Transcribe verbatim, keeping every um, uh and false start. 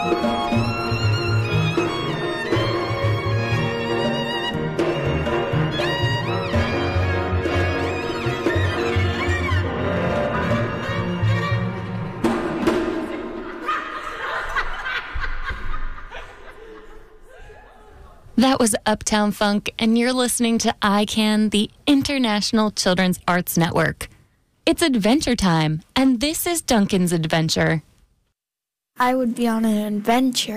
That was Uptown Funk, and you're listening to I CAN, the International Children's Arts Network. It's adventure time, and this is Duncan's adventure. I would be on an adventure.